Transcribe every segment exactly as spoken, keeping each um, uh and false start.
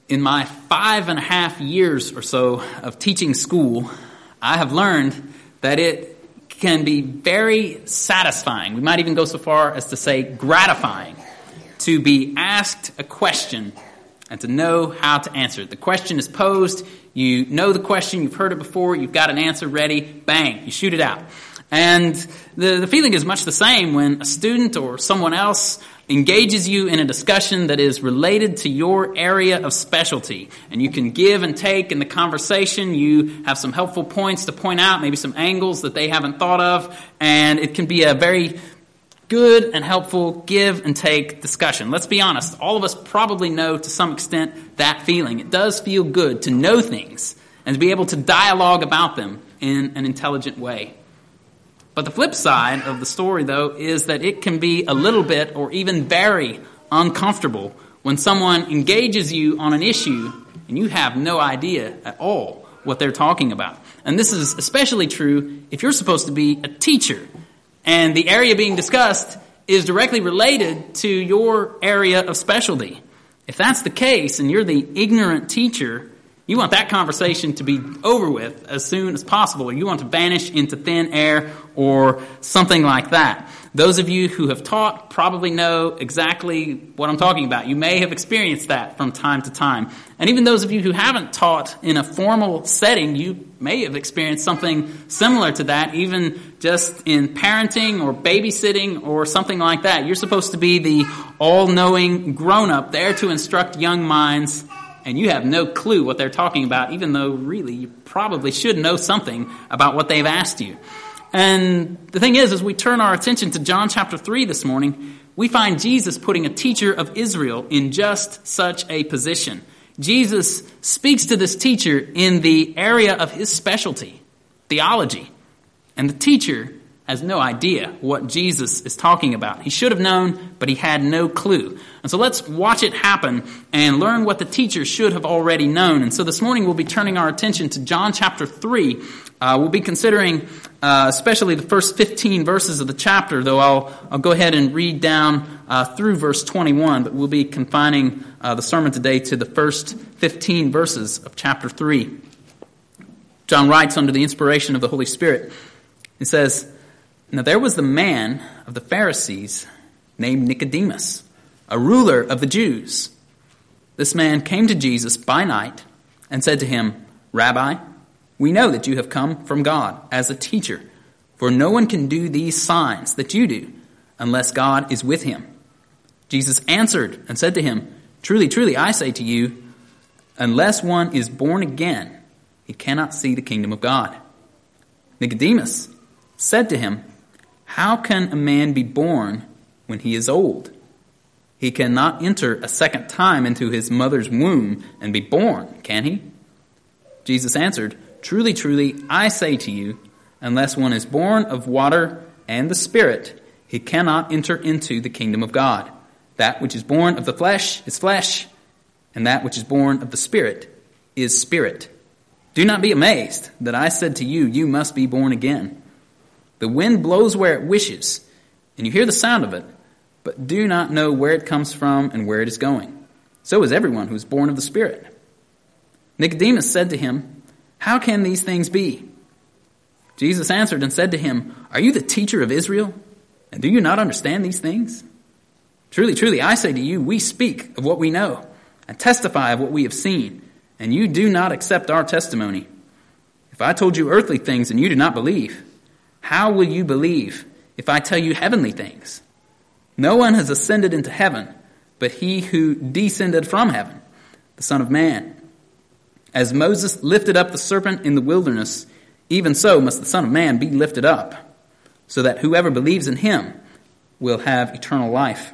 In my five and a half years or so of teaching school, I have learned that it can be very satisfying. We might even go so far as to say gratifying to be asked a question and to know how to answer it. The question is posed, you know the question, you've heard it before, you've got an answer ready, bang, you shoot it out. And the, the feeling is much the same when a student or someone else engages you in a discussion that is related to your area of specialty. And you can give and take in the conversation. You have some helpful points to point out, maybe some angles that they haven't thought of. And it can be a very good and helpful give and take discussion. Let's be honest, all of us probably know to some extent that feeling. It does feel good to know things and to be able to dialogue about them in an intelligent way. But the flip side of the story, though, is that it can be a little bit or even very uncomfortable when someone engages you on an issue and you have no idea at all what they're talking about. And this is especially true if you're supposed to be a teacher and the area being discussed is directly related to your area of specialty. If that's the case and you're the ignorant teacher, you want that conversation to be over with as soon as possible, or you want to vanish into thin air or something like that. Those of you who have taught probably know exactly what I'm talking about. You may have experienced that from time to time. And even those of you who haven't taught in a formal setting, you may have experienced something similar to that, even just in parenting or babysitting or something like that. You're supposed to be the all-knowing grown-up there to instruct young minds, and you have no clue what they're talking about, even though really you probably should know something about what they've asked you. And the thing is, as we turn our attention to John chapter three this morning, we find Jesus putting a teacher of Israel in just such a position. Jesus speaks to this teacher in the area of his specialty, theology. And the teacher has no idea what Jesus is talking about. He should have known, but he had no clue. And so let's watch it happen and learn what the teacher should have already known. And so this morning we'll be turning our attention to John chapter three. Uh, we'll be considering uh, especially the first fifteen verses of the chapter, though I'll, I'll go ahead and read down uh, through verse twenty-one, but we'll be confining uh, the sermon today to the first fifteen verses of chapter three. John writes under the inspiration of the Holy Spirit. He says, "Now there was the man of the Pharisees named Nicodemus, a ruler of the Jews. This man came to Jesus by night and said to him, 'Rabbi, we know that you have come from God as a teacher, for no one can do these signs that you do unless God is with him.' Jesus answered and said to him, 'Truly, truly, I say to you, unless one is born again, he cannot see the kingdom of God.' Nicodemus said to him, 'How can a man be born when he is old? He cannot enter a second time into his mother's womb and be born, can he?' Jesus answered, 'Truly, truly, I say to you, unless one is born of water and the Spirit, he cannot enter into the kingdom of God. That which is born of the flesh is flesh, and that which is born of the Spirit is spirit. Do not be amazed that I said to you, you must be born again. The wind blows where it wishes, and you hear the sound of it, but do not know where it comes from and where it is going. So is everyone who is born of the Spirit.' Nicodemus said to him, 'How can these things be?' Jesus answered and said to him, 'Are you the teacher of Israel, and do you not understand these things? Truly, truly, I say to you, we speak of what we know, and testify of what we have seen, and you do not accept our testimony. If I told you earthly things and you do not believe, how will you believe if I tell you heavenly things? No one has ascended into heaven, but he who descended from heaven, the Son of Man. As Moses lifted up the serpent in the wilderness, even so must the Son of Man be lifted up, so that whoever believes in him will have eternal life.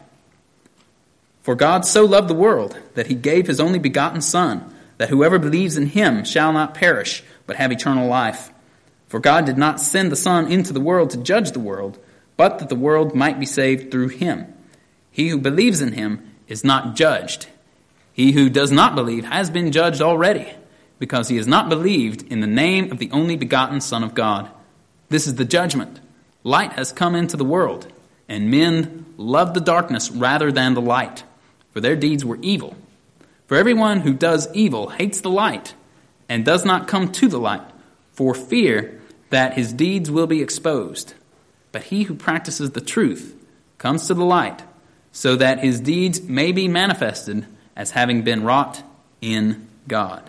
For God so loved the world that he gave his only begotten Son, that whoever believes in him shall not perish, but have eternal life. For God did not send the Son into the world to judge the world, but that the world might be saved through him. He who believes in him is not judged. He who does not believe has been judged already, because he has not believed in the name of the only begotten Son of God. This is the judgment. Light has come into the world, and men loved the darkness rather than the light, for their deeds were evil. For everyone who does evil hates the light and does not come to the light for fear that his deeds will be exposed. But he who practices the truth comes to the light so that his deeds may be manifested as having been wrought in God.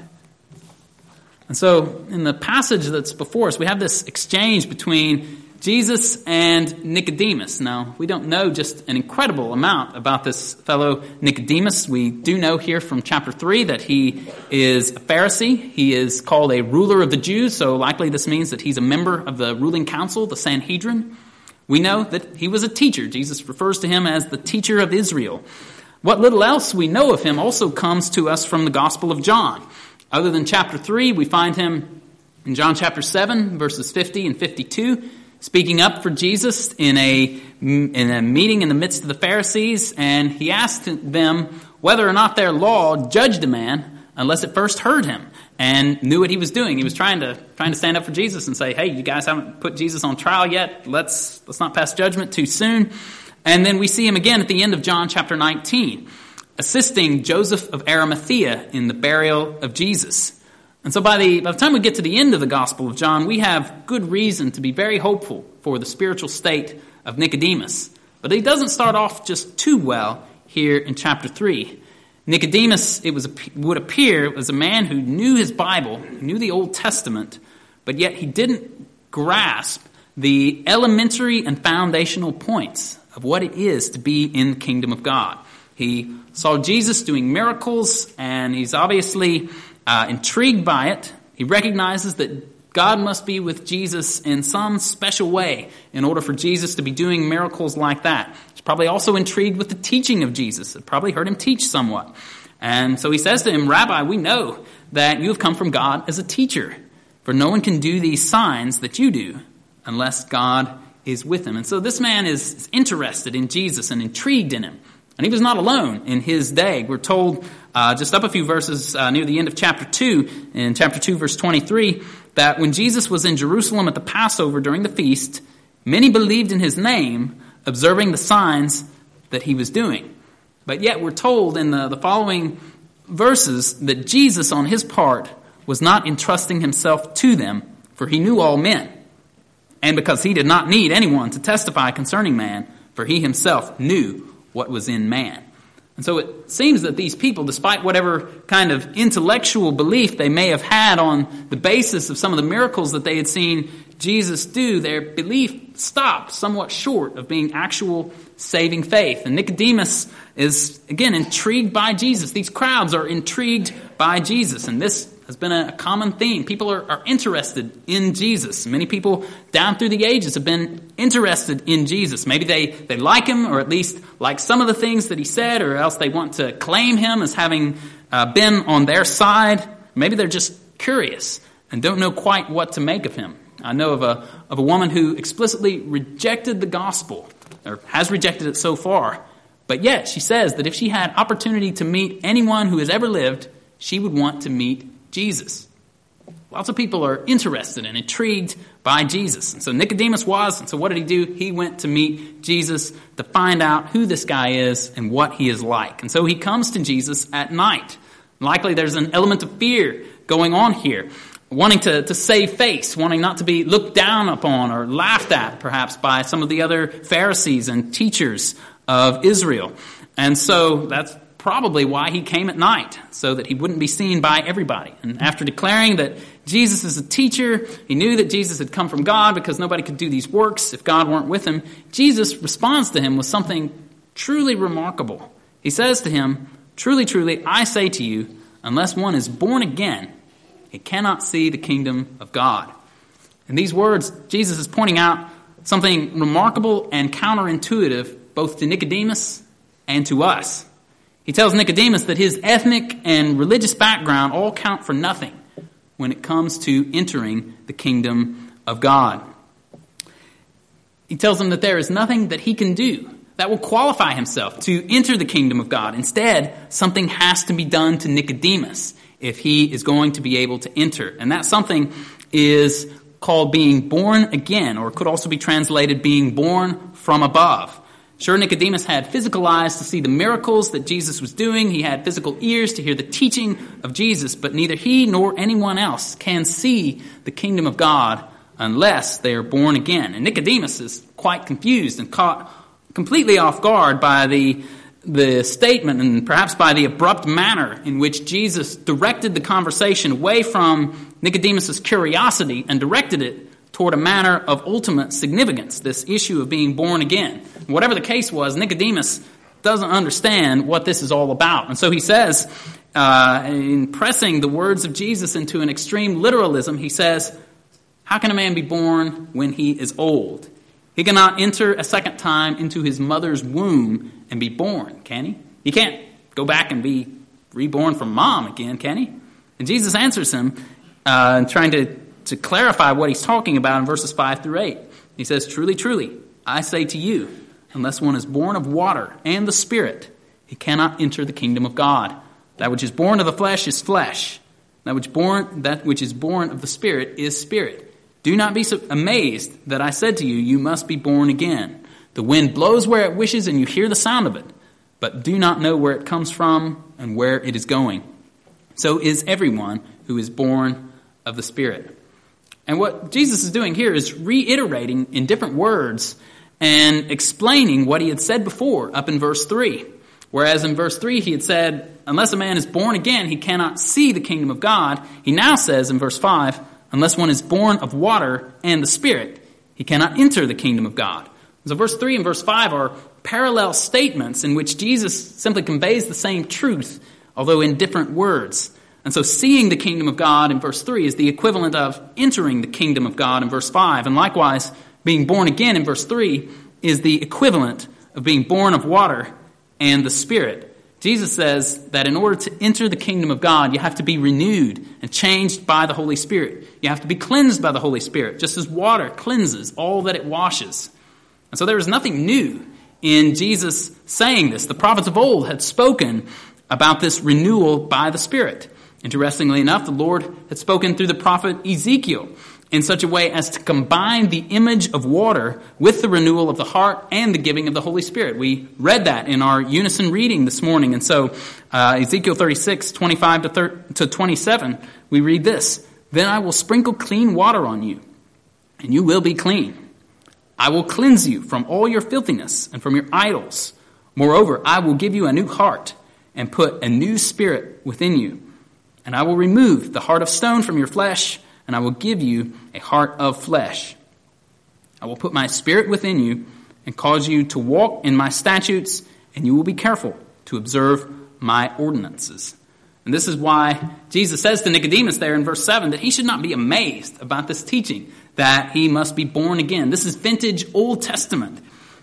And so in the passage that's before us, we have this exchange between Jesus and Nicodemus. Now, we don't know just an incredible amount about this fellow Nicodemus. We do know here from chapter three that he is a Pharisee. He is called a ruler of the Jews, so likely this means that he's a member of the ruling council, the Sanhedrin. We know that he was a teacher. Jesus refers to him as the teacher of Israel. What little else we know of him also comes to us from the Gospel of John. Other than chapter three, we find him in John chapter seven, verses fifty and fifty-two, speaking up for Jesus in a, in a meeting in the midst of the Pharisees, and he asked them whether or not their law judged a man unless it first heard him and knew what he was doing. He was trying to trying to stand up for Jesus and say, hey, you guys haven't put Jesus on trial yet. Let's let's not pass judgment too soon. And then we see him again at the end of John chapter nineteen, assisting Joseph of Arimathea in the burial of Jesus. And so by the, by the time we get to the end of the Gospel of John, we have good reason to be very hopeful for the spiritual state of Nicodemus. But he doesn't start off just too well here in chapter three. Nicodemus, it was would appear, was a man who knew his Bible, knew the Old Testament, but yet he didn't grasp the elementary and foundational points of what it is to be in the kingdom of God. He saw Jesus doing miracles, and he's obviously Uh, intrigued by it. He recognizes that God must be with Jesus in some special way in order for Jesus to be doing miracles like that. He's probably also intrigued with the teaching of Jesus. It probably heard him teach somewhat. And so he says to him, Rabbi, we know that you have come from God as a teacher, for no one can do these signs that you do unless God is with him. And so this man is interested in Jesus and intrigued in him. And he was not alone in his day. We're told uh, just up a few verses uh, near the end of chapter two, in chapter two, verse twenty-three, that when Jesus was in Jerusalem at the Passover during the feast, many believed in his name, observing the signs that he was doing. But yet we're told in the, the following verses that Jesus, on his part, was not entrusting himself to them, for he knew all men. And because he did not need anyone to testify concerning man, for he himself knew what was in man. And so it seems that these people, despite whatever kind of intellectual belief they may have had on the basis of some of the miracles that they had seen Jesus do, their belief stopped somewhat short of being actual saving faith. And Nicodemus is, again, intrigued by Jesus. These crowds are intrigued by Jesus, and this has been a common theme. People are, are interested in Jesus. Many people down through the ages have been interested in Jesus. Maybe they, they like him, or at least like some of the things that he said, or else they want to claim him as having uh, been on their side. Maybe they're just curious and don't know quite what to make of him. I know of a, of a woman who explicitly rejected the gospel, or has rejected it so far. But yet she says that if she had opportunity to meet anyone who has ever lived, she would want to meet Jesus. Lots of people are interested and intrigued by Jesus. And so Nicodemus was, and so what did he do? He went to meet Jesus to find out who this guy is and what he is like. And so he comes to Jesus at night. Likely there's an element of fear going on here, wanting to, to save face, wanting not to be looked down upon or laughed at perhaps by some of the other Pharisees and teachers of Israel. And so that's probably why he came at night, so that he wouldn't be seen by everybody. And after declaring that Jesus is a teacher, he knew that Jesus had come from God because nobody could do these works if God weren't with him. Jesus responds to him with something truly remarkable. He says to him, "Truly, truly, I say to you, unless one is born again, he cannot see the kingdom of God." In these words, Jesus is pointing out something remarkable and counterintuitive both to Nicodemus and to us. He tells Nicodemus that his ethnic and religious background all count for nothing when it comes to entering the kingdom of God. He tells him that there is nothing that he can do that will qualify himself to enter the kingdom of God. Instead, something has to be done to Nicodemus if he is going to be able to enter. And that something is called being born again, or it could also be translated being born from above. Sure, Nicodemus had physical eyes to see the miracles that Jesus was doing. He had physical ears to hear the teaching of Jesus, but neither he nor anyone else can see the kingdom of God unless they are born again. And Nicodemus is quite confused and caught completely off guard by the, the statement and perhaps by the abrupt manner in which Jesus directed the conversation away from Nicodemus's curiosity and directed it toward a matter of ultimate significance, this issue of being born again. Whatever the case was, Nicodemus doesn't understand what this is all about. And so he says, uh, in pressing the words of Jesus into an extreme literalism, he says, how can a man be born when he is old? He cannot enter a second time into his mother's womb and be born, can he? He can't go back and be reborn from mom again, can he? And Jesus answers him, uh, trying to to clarify what he's talking about in verses five through eight. He says, truly, truly, I say to you, unless one is born of water and the Spirit, he cannot enter the kingdom of God. That which is born of the flesh is flesh. That which born, that which is born of the Spirit is spirit. Do not be so amazed that I said to you, you must be born again. The wind blows where it wishes and you hear the sound of it, but do not know where it comes from and where it is going. So is everyone who is born of the Spirit. And what Jesus is doing here is reiterating in different words and explaining what he had said before up in verse three. Whereas in verse three he had said, unless a man is born again, he cannot see the kingdom of God. He now says in verse five, unless one is born of water and the Spirit, he cannot enter the kingdom of God. So verse three and verse five are parallel statements in which Jesus simply conveys the same truth, although in different words. And so seeing the kingdom of God in verse three is the equivalent of entering the kingdom of God in verse five. And likewise, being born again in verse three is the equivalent of being born of water and the Spirit. Jesus says that in order to enter the kingdom of God, you have to be renewed and changed by the Holy Spirit. You have to be cleansed by the Holy Spirit, just as water cleanses all that it washes. And so there is nothing new in Jesus saying this. The prophets of old had spoken about this renewal by the Spirit. Interestingly enough, the Lord had spoken through the prophet Ezekiel in such a way as to combine the image of water with the renewal of the heart and the giving of the Holy Spirit. We read that in our unison reading this morning. And so uh, Ezekiel thirty-six, twenty-five to twenty-seven, we read this. Then I will sprinkle clean water on you, and you will be clean. I will cleanse you from all your filthiness and from your idols. Moreover, I will give you a new heart and put a new spirit within you. And I will remove the heart of stone from your flesh, and I will give you a heart of flesh. I will put my spirit within you and cause you to walk in my statutes, and you will be careful to observe my ordinances. And this is why Jesus says to Nicodemus there in verse seven that he should not be amazed about this teaching, that he must be born again. This is vintage Old Testament.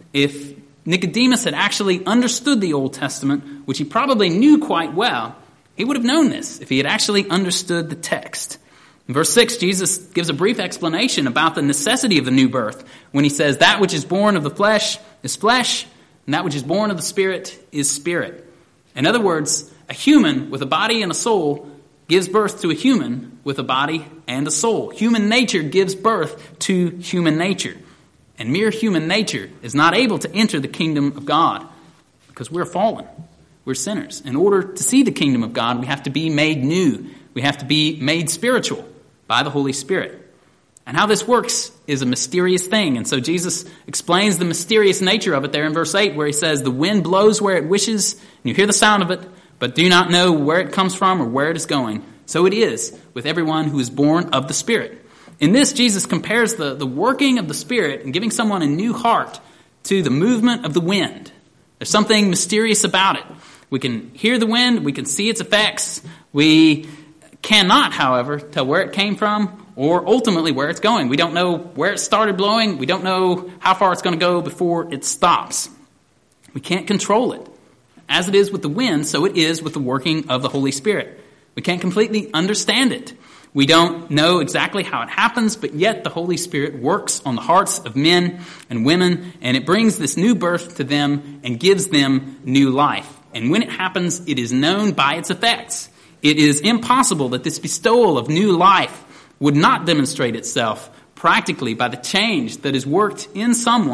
If Nicodemus had actually understood the Old Testament, which he probably knew quite well, he would have known this if he had actually understood the text. In verse six, Jesus gives a brief explanation about the necessity of the new birth when he says, that which is born of the flesh is flesh, and that which is born of the Spirit is spirit. In other words, a human with a body and a soul gives birth to a human with a body and a soul. Human nature gives birth to human nature. And mere human nature is not able to enter the kingdom of God because we're fallen. We're sinners. In order to see the kingdom of God, we have to be made new. We have to be made spiritual by the Holy Spirit. And how this works is a mysterious thing. And so Jesus explains the mysterious nature of it there in verse eight, where he says, the wind blows where it wishes, and you hear the sound of it, but do not know where it comes from or where it is going. So it is with everyone who is born of the Spirit. In this, Jesus compares the, the working of the Spirit and giving someone a new heart to the movement of the wind. There's something mysterious about it. We can hear the wind, we can see its effects. We cannot, however, tell where it came from or ultimately where it's going. We don't know where it started blowing. We don't know how far it's going to go before it stops. We can't control it. As it is with the wind, so it is with the working of the Holy Spirit. We can't completely understand it. We don't know exactly how it happens, but yet the Holy Spirit works on the hearts of men and women, and it brings this new birth to them and gives them new life. And when it happens, it is known by its effects. It is impossible that this bestowal of new life would not demonstrate itself practically by the change that is worked in someone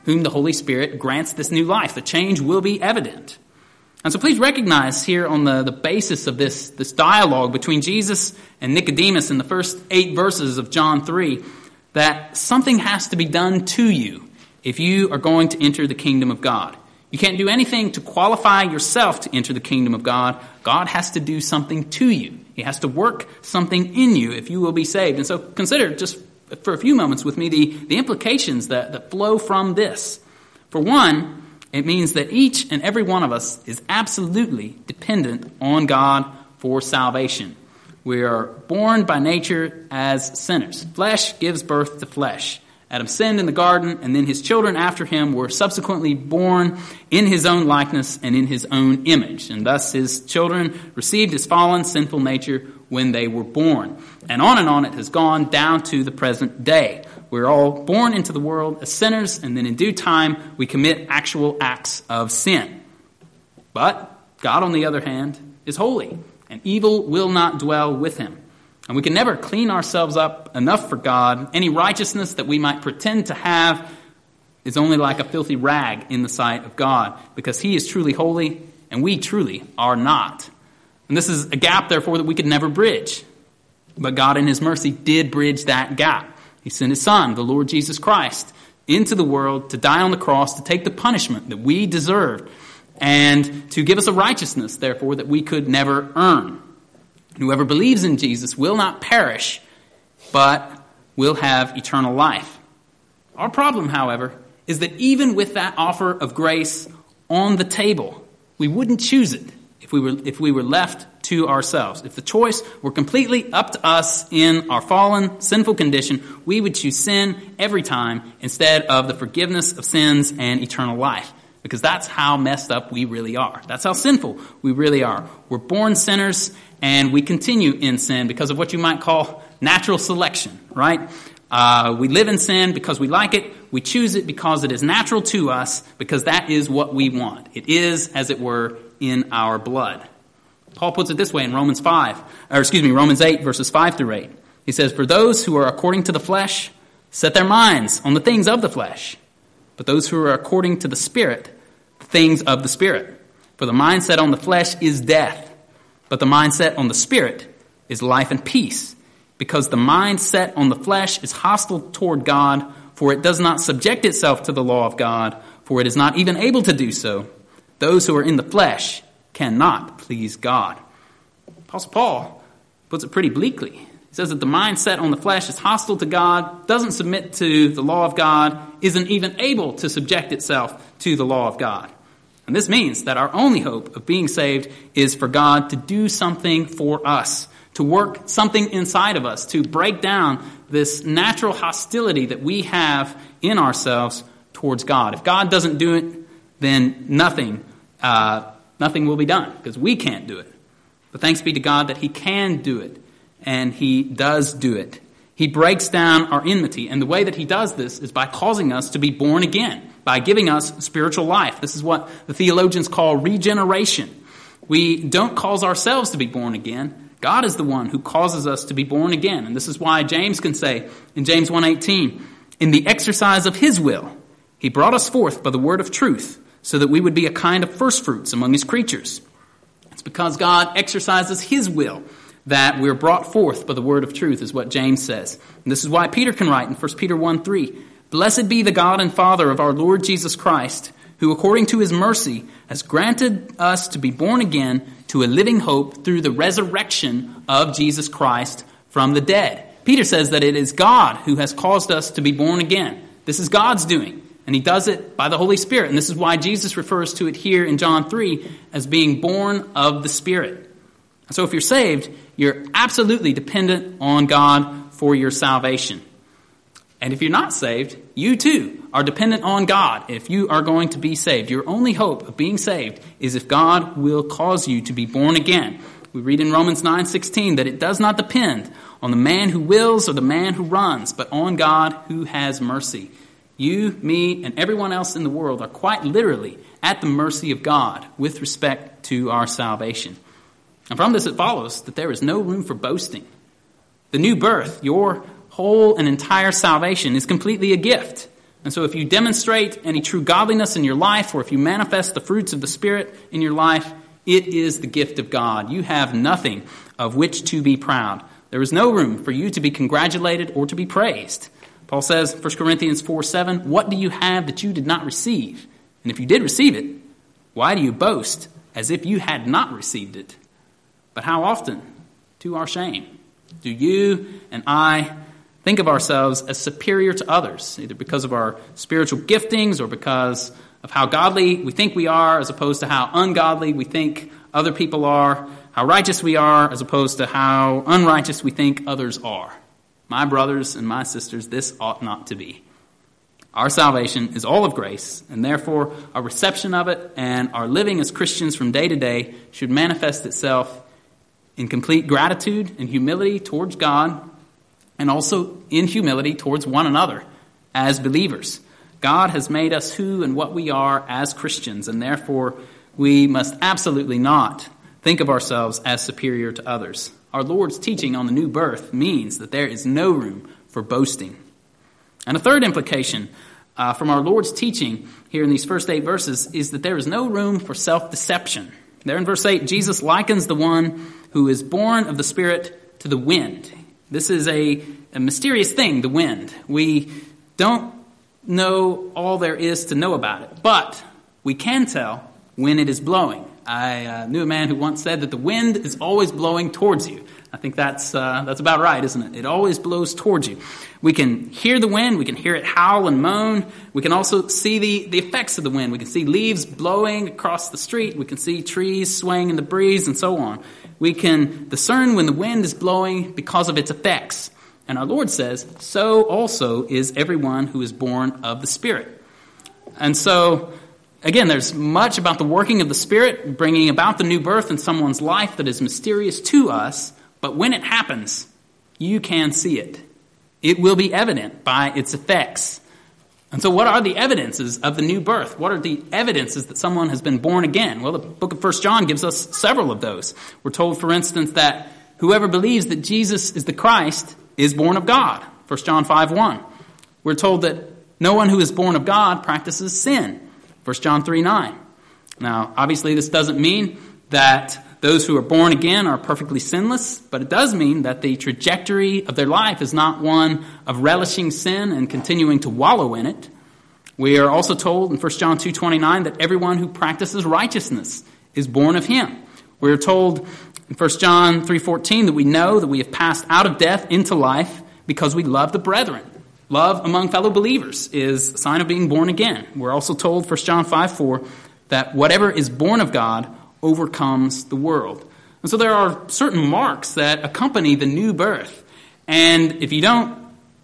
whom the Holy Spirit grants this new life. The change will be evident. And so please recognize here on the, the basis of this, this dialogue between Jesus and Nicodemus in the first eight verses of John three, that something has to be done to you if you are going to enter the kingdom of God. You can't do anything to qualify yourself to enter the kingdom of God. God has to do something to you. He has to work something in you if you will be saved. And so consider just for a few moments with me the, the implications that, that flow from this. For one, it means that each and every one of us is absolutely dependent on God for salvation. We are born by nature as sinners. Flesh gives birth to flesh. Adam sinned in the garden, and then his children after him were subsequently born in his own likeness and in his own image. And thus his children received his fallen, sinful nature when they were born. And on and on it has gone down to the present day. We're all born into the world as sinners, and then in due time we commit actual acts of sin. But God, on the other hand, is holy, and evil will not dwell with him. And we can never clean ourselves up enough for God. Any righteousness that we might pretend to have is only like a filthy rag in the sight of God, because he is truly holy and we truly are not. And this is a gap, therefore, that we could never bridge. But God in his mercy did bridge that gap. He sent his Son, the Lord Jesus Christ, into the world to die on the cross, to take the punishment that we deserved, and to give us a righteousness, therefore, that we could never earn. Whoever believes in Jesus will not perish, but will have eternal life. Our problem, however, is that even with that offer of grace on the table, we wouldn't choose it if we were if we were left to ourselves. If the choice were completely up to us in our fallen, sinful condition, we would choose sin every time instead of the forgiveness of sins and eternal life. Because that's how messed up we really are. That's how sinful we really are. We're born sinners, and we continue in sin because of what you might call natural selection, right? Uh, we live in sin because we like it. We choose it because it is natural to us, because that is what we want. It is, as it were, in our blood. Paul puts it this way in Romans five, or excuse me, Romans eight, verses five through eight. He says, "For those who are according to the flesh set their minds on the things of the flesh, but those who are according to the Spirit, the things of the Spirit. For the mindset on the flesh is death, but the mindset on the Spirit is life and peace. Because the mindset on the flesh is hostile toward God, for it does not subject itself to the law of God, for it is not even able to do so. Those who are in the flesh cannot please God." Apostle Paul puts it pretty bleakly. He says that the mindset on the flesh is hostile to God, doesn't submit to the law of God, isn't even able to subject itself to the law of God. And this means that our only hope of being saved is for God to do something for us, to work something inside of us, to break down this natural hostility that we have in ourselves towards God. If God doesn't do it, then nothing, uh, nothing will be done, because we can't do it. But thanks be to God that he can do it. And he does do it. He breaks down our enmity. And the way that he does this is by causing us to be born again, by giving us spiritual life. This is what the theologians call regeneration. We don't cause ourselves to be born again. God is the one who causes us to be born again. And this is why James can say in James one eighteen, "In the exercise of his will, he brought us forth by the word of truth, so that we would be a kind of firstfruits among his creatures." It's because God exercises his will that we're brought forth by the word of truth, is what James says. And this is why Peter can write in First Peter one three, "Blessed be the God and Father of our Lord Jesus Christ, who according to his mercy has granted us to be born again to a living hope through the resurrection of Jesus Christ from the dead." Peter says that it is God who has caused us to be born again. This is God's doing, and he does it by the Holy Spirit. And this is why Jesus refers to it here in John three as being born of the Spirit. So if you're saved, you're absolutely dependent on God for your salvation. And if you're not saved, you too are dependent on God if you are going to be saved. Your only hope of being saved is if God will cause you to be born again. We read in Romans nine sixteen that it does not depend on the man who wills or the man who runs, but on God who has mercy. You, me, and everyone else in the world are quite literally at the mercy of God with respect to our salvation. And from this it follows that there is no room for boasting. The new birth, your whole and entire salvation, is completely a gift. And so if you demonstrate any true godliness in your life, or if you manifest the fruits of the Spirit in your life, it is the gift of God. You have nothing of which to be proud. There is no room for you to be congratulated or to be praised. Paul says, First Corinthians four seven, what do you have that you did not receive? And if you did receive it, why do you boast as if you had not received it? But how often, to our shame, do you and I think of ourselves as superior to others, either because of our spiritual giftings or because of how godly we think we are as opposed to how ungodly we think other people are, how righteous we are as opposed to how unrighteous we think others are. My brothers and my sisters, this ought not to be. Our salvation is all of grace, and therefore our reception of it and our living as Christians from day to day should manifest itself in complete gratitude and humility towards God, and also in humility towards one another as believers. God has made us who and what we are as Christians, and therefore we must absolutely not think of ourselves as superior to others. Our Lord's teaching on the new birth means that there is no room for boasting. And a third implication uh, from our Lord's teaching here in these first eight verses is that there is no room for self-deception. There in verse eight, Jesus likens the one who is born of the Spirit to the wind. This is a, a mysterious thing, the wind. We don't know all there is to know about it, but we can tell when it is blowing. I uh, knew a man who once said that the wind is always blowing towards you. I think that's uh, that's about right, isn't it? It always blows towards you. We can hear the wind. We can hear it howl and moan. We can also see the, the effects of the wind. We can see leaves blowing across the street. We can see trees swaying in the breeze and so on. We can discern when the wind is blowing because of its effects. And our Lord says, so also is everyone who is born of the Spirit. And so, again, there's much about the working of the Spirit, bringing about the new birth in someone's life that is mysterious to us. But when it happens, you can see it. It will be evident by its effects. And so what are the evidences of the new birth? What are the evidences that someone has been born again? Well, the book of First John gives us several of those. We're told, for instance, that whoever believes that Jesus is the Christ is born of God. First John five one. We're told that no one who is born of God practices sin. First John three nine. Now, obviously, this doesn't mean that those who are born again are perfectly sinless, but it does mean that the trajectory of their life is not one of relishing sin and continuing to wallow in it. We are also told in First John two twenty-nine that everyone who practices righteousness is born of him. We are told in First John three fourteen that we know that we have passed out of death into life because we love the brethren. Love among fellow believers is a sign of being born again. We're also told, First John five four, that whatever is born of God overcomes the world. And so there are certain marks that accompany the new birth. And if you don't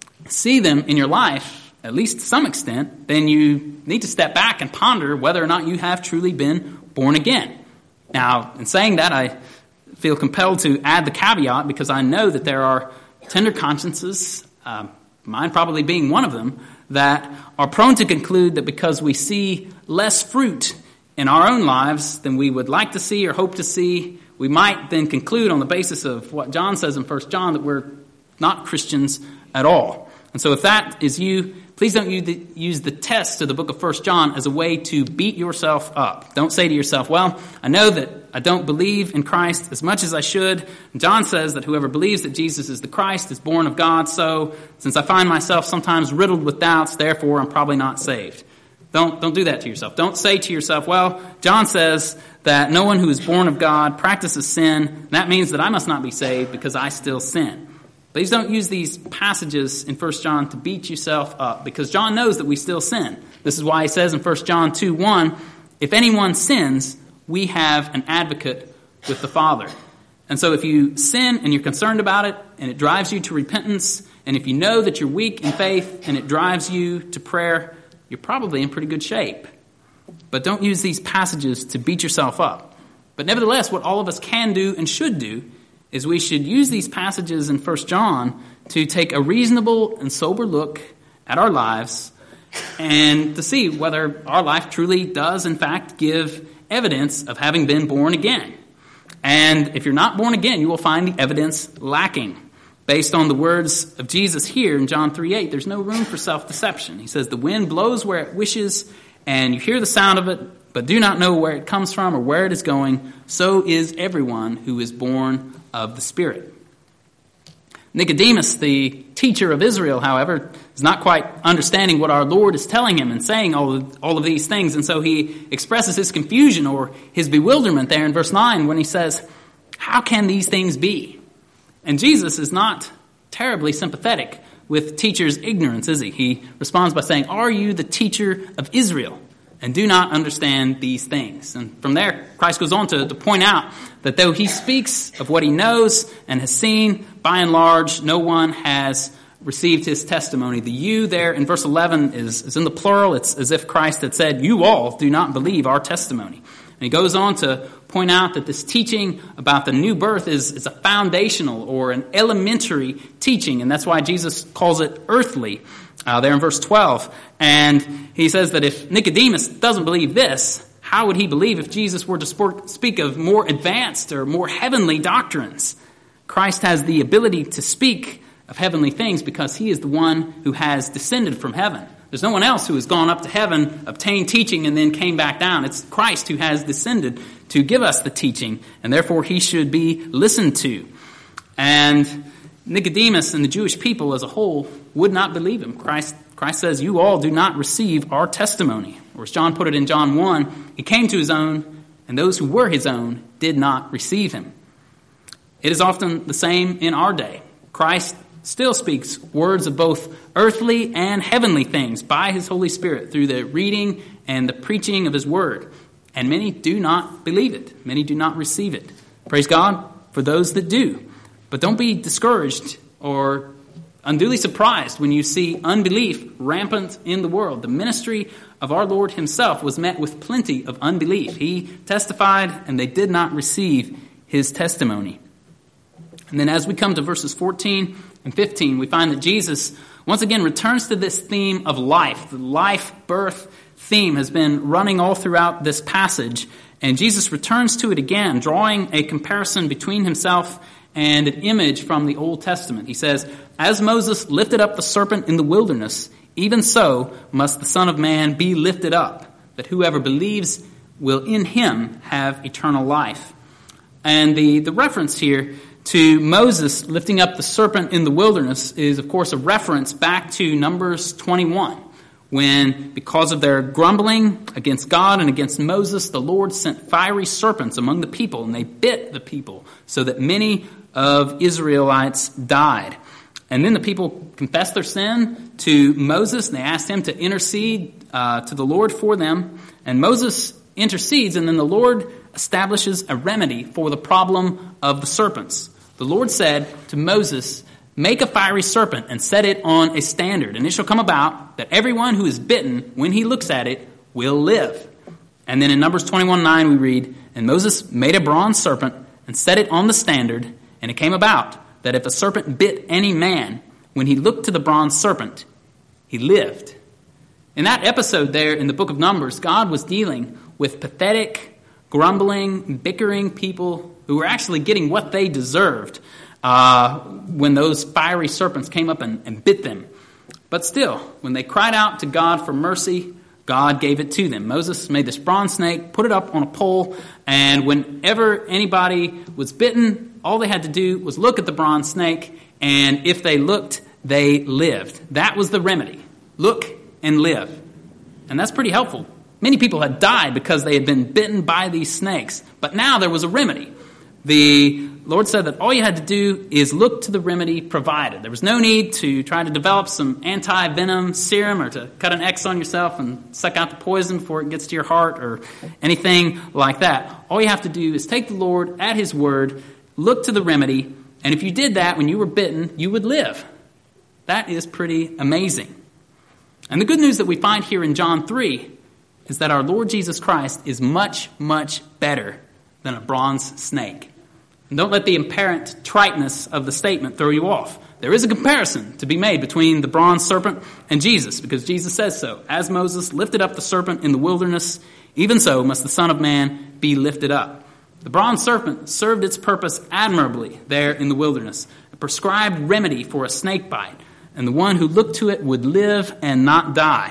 see them in your life, at least to some extent, then you need to step back and ponder whether or not you have truly been born again. Now, in saying that, I feel compelled to add the caveat because I know that there are tender consciences, uh, mine probably being one of them, that are prone to conclude that because we see less fruit in our own lives than we would like to see or hope to see, we might then conclude on the basis of what John says in First John that we're not Christians at all. And so if that is you, please don't use the test of the book of First John as a way to beat yourself up. Don't say to yourself, well, I know that I don't believe in Christ as much as I should. John says that whoever believes that Jesus is the Christ is born of God. So since I find myself sometimes riddled with doubts, therefore I'm probably not saved. Don't, don't do that to yourself. Don't say to yourself, well, John says that no one who is born of God practices sin. And that means that I must not be saved because I still sin. Please don't use these passages in First John to beat yourself up because John knows that we still sin. This is why he says in First John two one, if anyone sins, we have an advocate with the Father. And so if you sin and you're concerned about it and it drives you to repentance, and if you know that you're weak in faith and it drives you to prayer, you're probably in pretty good shape. But don't use these passages to beat yourself up. But nevertheless, what all of us can do and should do is we should use these passages in First John to take a reasonable and sober look at our lives and to see whether our life truly does, in fact, give evidence of having been born again. And if you're not born again, you will find the evidence lacking. Based on the words of Jesus here in John three eight, there's no room for self-deception. He says, the wind blows where it wishes, and you hear the sound of it, but do not know where it comes from or where it is going. So is everyone who is born of the Spirit. Nicodemus, the teacher of Israel, however, is not quite understanding what our Lord is telling him and saying all of, all of these things. And so he expresses his confusion or his bewilderment there in verse nine when he says, how can these things be? And Jesus is not terribly sympathetic with teachers' ignorance, is he? He responds by saying, are you the teacher of Israel and do not understand these things? And from there, Christ goes on to, to point out that though he speaks of what he knows and has seen, by and large, no one has received his testimony. The you there in verse eleven is, is in the plural. It's as if Christ had said, you all do not believe our testimony. And he goes on to point out that this teaching about the new birth is, is a foundational or an elementary teaching, and that's why Jesus calls it earthly uh, there in verse twelve. And he says that if Nicodemus doesn't believe this, how would he believe if Jesus were to sport, speak of more advanced or more heavenly doctrines? Christ has the ability to speak of heavenly things because he is the one who has descended from heaven. There's no one else who has gone up to heaven, obtained teaching, and then came back down. It's Christ who has descended to give us the teaching, and therefore he should be listened to. And Nicodemus and the Jewish people as a whole would not believe him. Christ, Christ says, you all do not receive our testimony. Or as John put it in John one, he came to his own, and those who were his own did not receive him. It is often the same in our day. Christ still speaks words of both earthly and heavenly things by his Holy Spirit through the reading and the preaching of his word. And many do not believe it. Many do not receive it. Praise God for those that do. But don't be discouraged or unduly surprised when you see unbelief rampant in the world. The ministry of our Lord himself was met with plenty of unbelief. He testified and they did not receive his testimony. And then as we come to verses fourteen and fifteen, we find that Jesus once again returns to this theme of life. The life, birth theme has been running all throughout this passage. And Jesus returns to it again, drawing a comparison between himself and an image from the Old Testament. He says, as Moses lifted up the serpent in the wilderness, even so must the Son of Man be lifted up, that whoever believes will in him have eternal life. And the, the reference here to Moses lifting up the serpent in the wilderness is, of course, a reference back to Numbers twenty-one, when, because of their grumbling against God and against Moses, the Lord sent fiery serpents among the people, and they bit the people, so that many of Israelites died. And then the people confessed their sin to Moses, and they asked him to intercede uh, to the Lord for them. And Moses intercedes, and then the Lord establishes a remedy for the problem of the serpents. The Lord said to Moses, make a fiery serpent and set it on a standard, and it shall come about that everyone who is bitten, when he looks at it, will live. And then in Numbers twenty-one nine we read, and Moses made a bronze serpent and set it on the standard, and it came about that if a serpent bit any man, when he looked to the bronze serpent, he lived. In that episode there in the book of Numbers, God was dealing with pathetic, grumbling, bickering people who were actually getting what they deserved uh, when those fiery serpents came up and, and bit them. But still, when they cried out to God for mercy, God gave it to them. Moses made this bronze snake, put it up on a pole, and whenever anybody was bitten, all they had to do was look at the bronze snake, and if they looked, they lived. That was the remedy. Look and live. And that's pretty helpful. Many people had died because they had been bitten by these snakes, but now there was a remedy. The Lord said that all you had to do is look to the remedy provided. There was no need to try to develop some anti-venom serum or to cut an X on yourself and suck out the poison before it gets to your heart or anything like that. All you have to do is take the Lord at his word, look to the remedy, and if you did that when you were bitten, you would live. That is pretty amazing. And the good news that we find here in John three is that our Lord Jesus Christ is much, much better than a bronze snake. And don't let the apparent triteness of the statement throw you off. There is a comparison to be made between the bronze serpent and Jesus, because Jesus says so. As Moses lifted up the serpent in the wilderness, even so must the Son of Man be lifted up. The bronze serpent served its purpose admirably there in the wilderness, a prescribed remedy for a snake bite, and the one who looked to it would live and not die.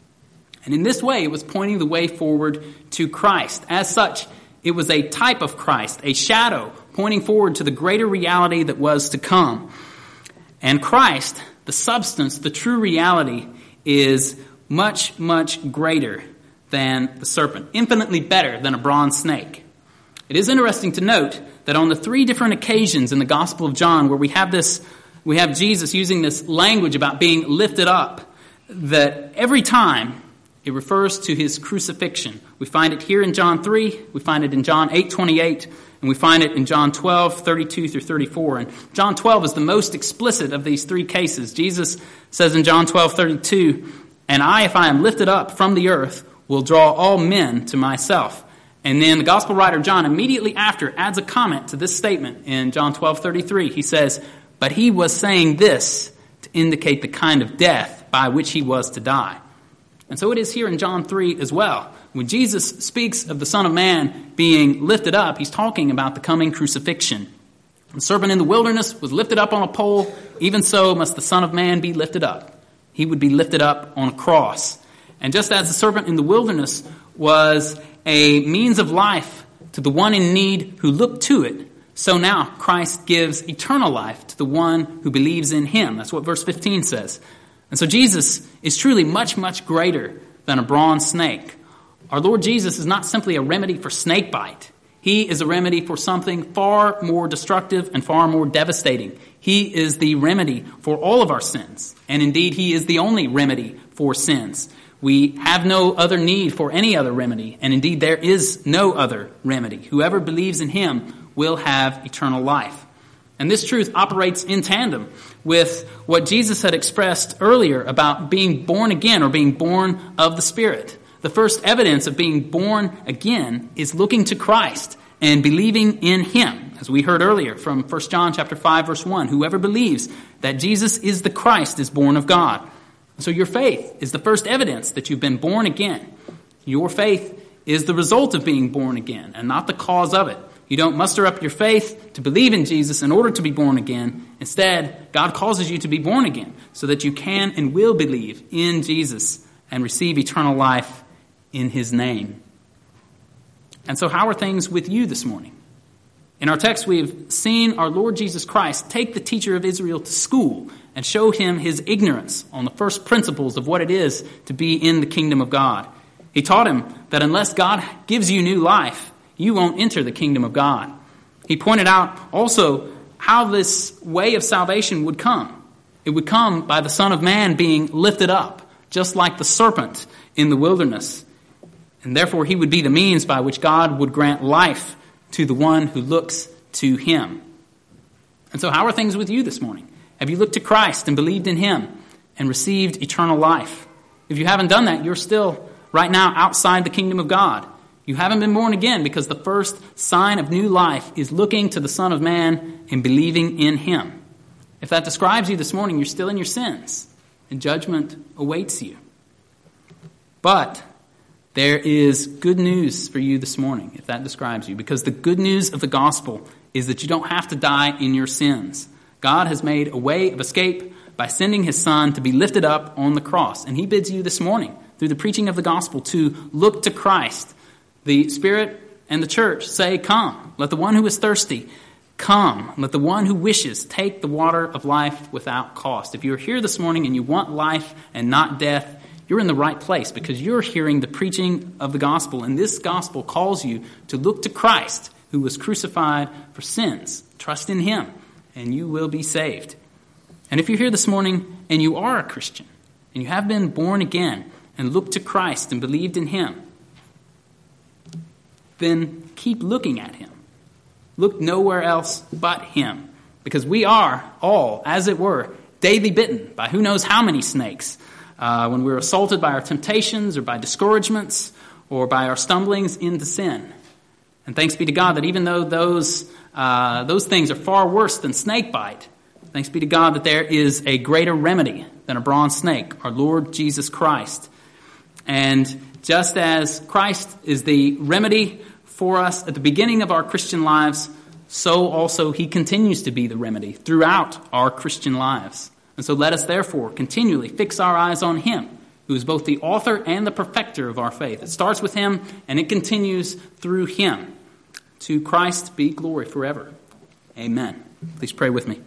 And in this way, it was pointing the way forward to Christ. As such, it was a type of Christ, a shadow pointing forward to the greater reality that was to come. And Christ, the substance, the true reality, is much, much greater than the serpent, infinitely better than a bronze snake. It is interesting to note that on the three different occasions in the Gospel of John where we have this, we have Jesus using this language about being lifted up, that every time it refers to his crucifixion. We find it here in John three, we find it in John eight twenty-eight, and we find it in John twelve thirty-two through thirty-four. And John twelve is the most explicit of these three cases. Jesus says in John twelve thirty-two, "And I, if I am lifted up from the earth, will draw all men to myself." And then the gospel writer John immediately after adds a comment to this statement in John twelve thirty-three. He says, "But he was saying this to indicate the kind of death by which he was to die." And so it is here in John three as well. When Jesus speaks of the Son of Man being lifted up, he's talking about the coming crucifixion. The serpent in the wilderness was lifted up on a pole. Even so must the Son of Man be lifted up. He would be lifted up on a cross. And just as the serpent in the wilderness was a means of life to the one in need who looked to it, so now Christ gives eternal life to the one who believes in him. That's what verse fifteen says. And so Jesus is truly much, much greater than a bronze snake. Our Lord Jesus is not simply a remedy for snake bite. He is a remedy for something far more destructive and far more devastating. He is the remedy for all of our sins. And indeed, he is the only remedy for sins. We have no other need for any other remedy. And indeed, there is no other remedy. Whoever believes in him will have eternal life. And this truth operates in tandem with what Jesus had expressed earlier about being born again or being born of the Spirit. The first evidence of being born again is looking to Christ and believing in him. As we heard earlier from First John chapter five, verse one, whoever believes that Jesus is the Christ is born of God. So your faith is the first evidence that you've been born again. Your faith is the result of being born again and not the cause of it. You don't muster up your faith to believe in Jesus in order to be born again. Instead, God causes you to be born again so that you can and will believe in Jesus and receive eternal life in his name. And so how are things with you this morning? In our text, we've seen our Lord Jesus Christ take the teacher of Israel to school and show him his ignorance on the first principles of what it is to be in the kingdom of God. He taught him that unless God gives you new life, you won't enter the kingdom of God. He pointed out also how this way of salvation would come. It would come by the Son of Man being lifted up, just like the serpent in the wilderness. And therefore he would be the means by which God would grant life to the one who looks to him. And so how are things with you this morning? Have you looked to Christ and believed in him and received eternal life? If you haven't done that, you're still right now outside the kingdom of God. You haven't been born again because the first sign of new life is looking to the Son of Man and believing in him. If that describes you this morning, you're still in your sins and judgment awaits you. But there is good news for you this morning, if that describes you, because the good news of the gospel is that you don't have to die in your sins. God has made a way of escape by sending his Son to be lifted up on the cross. And he bids you this morning, through the preaching of the gospel, to look to Christ. The Spirit and the church say, come. Let the one who is thirsty come. Let the one who wishes take the water of life without cost. If you're here this morning and you want life and not death, you're in the right place because you're hearing the preaching of the gospel. And this gospel calls you to look to Christ, who was crucified for sins. Trust in him and you will be saved. And if you're here this morning and you are a Christian and you have been born again and looked to Christ and believed in him, then keep looking at him. Look nowhere else but him. Because we are all, as it were, daily bitten by who knows how many snakes. Uh, when we're assaulted by our temptations or by discouragements or by our stumblings into sin. And thanks be to God that even though those uh, those things are far worse than snake bite, thanks be to God that there is a greater remedy than a bronze snake, our Lord Jesus Christ. And just as Christ is the remedy for us at the beginning of our Christian lives, so also he continues to be the remedy throughout our Christian lives. And so let us therefore continually fix our eyes on him, who is both the author and the perfecter of our faith. It starts with him and it continues through him. To Christ be glory forever. Amen. Please pray with me.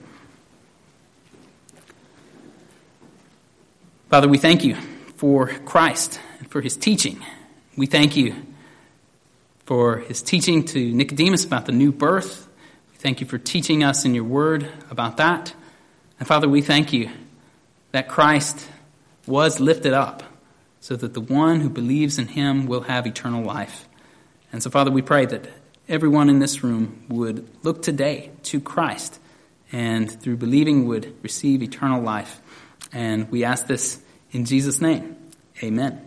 Father, we thank you for Christ and for his teaching. We thank you for his teaching to Nicodemus about the new birth. We thank you for teaching us in your word about that. And Father, we thank you that Christ was lifted up so that the one who believes in him will have eternal life. And so, Father, we pray that everyone in this room would look today to Christ and through believing would receive eternal life. And we ask this in Jesus' name. Amen.